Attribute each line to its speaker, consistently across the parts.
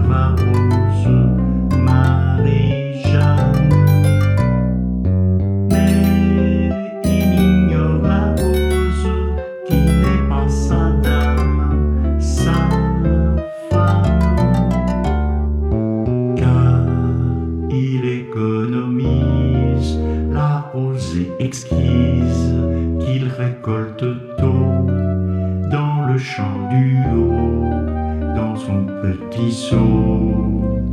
Speaker 1: Java rose, Marie-Jeanne. Mais il ignore la rose qui n'est pas sa dame, sa femme, car il économise la rosée exquise qu'il récolte tôt dans le champ du haut, dans son petit seau.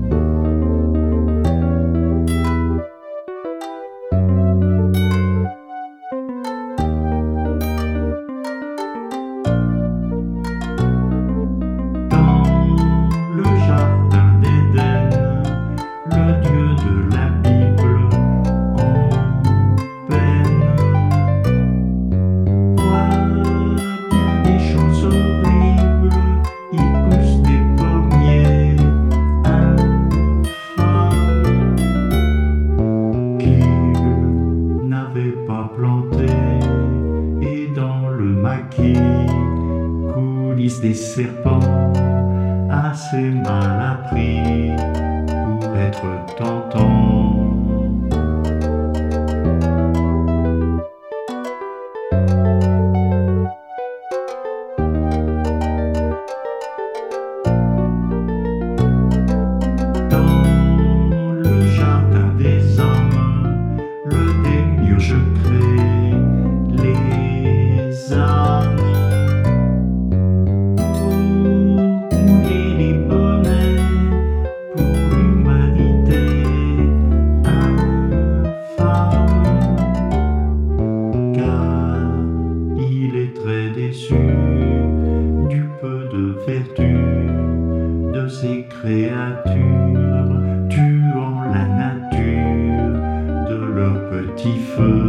Speaker 1: Dans le jardin d'Éden, le Dieu de la Bible en peine voit bien des choses horribles. Il pousse des pommiers infâmes qu'il n'avait pas plantés, et dans le maquis coulissent des serpents assez mal appris pour être tentants. Dans le jardin des hommes, le démiurge crée les ânes pour mouler les bonnets pour l'humanité infâme, car il est très déçu du peu de vertu de ces créatures, tuant la nature de leur petit feu.